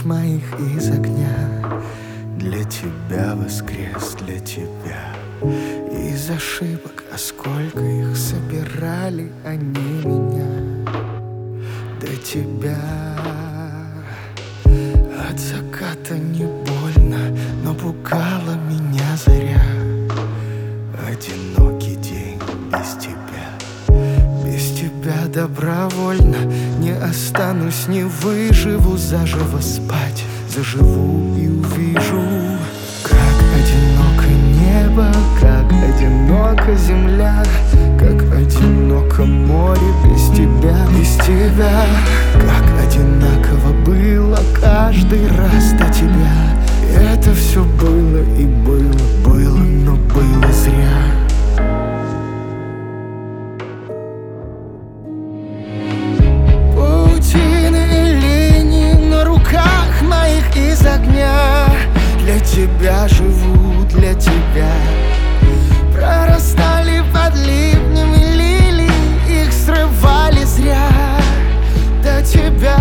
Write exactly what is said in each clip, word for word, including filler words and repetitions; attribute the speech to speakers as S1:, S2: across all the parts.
S1: моих из огня. Для тебя воскрес, для тебя. Из ошибок, а сколько их собирали они меня. До тебя. От заката не больно, но пугала меня заря. Одинокий день без тебя. Без тебя добровольно не останусь, не выживу. Заживо спать, заживу и увижу. Как одиноко небо, как одинока земля, как одиноко море без тебя, без тебя. Как одинаково было каждый раз до тебя. Это все было и было, было, но было зря. Паутины линий на руках моих из огня. Для тебя живу, для тебя. Прорастали под ливнями лилии, их срывали зря. До тебя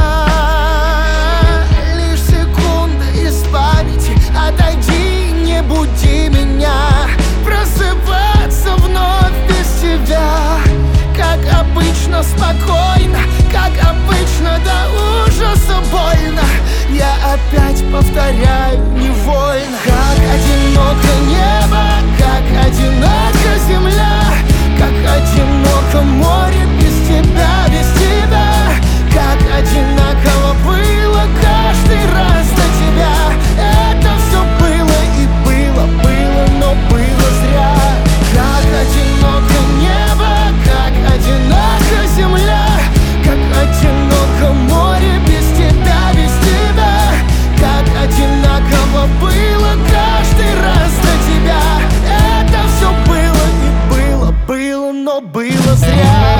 S1: лишь секунда из памяти. Отойди, не буди меня. Просыпаться вновь без тебя. Как обычно спокойно, как обычно до ужаса больно. Я опять повторяю невольно. Как одиноко небо, как одинока земля, как одиноко море без тебя, без тебя. Как одинаково было каждый раз до тебя. Это все было и было, было, но было зря. Как одиноко небо, как одинока земля, как одиноко море без тебя, без тебя. Как одинаково было каждый раз до тебя. Это все было и было, было, но было зря.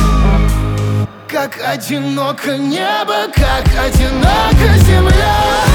S1: Как одиноко небо, как одинока земля.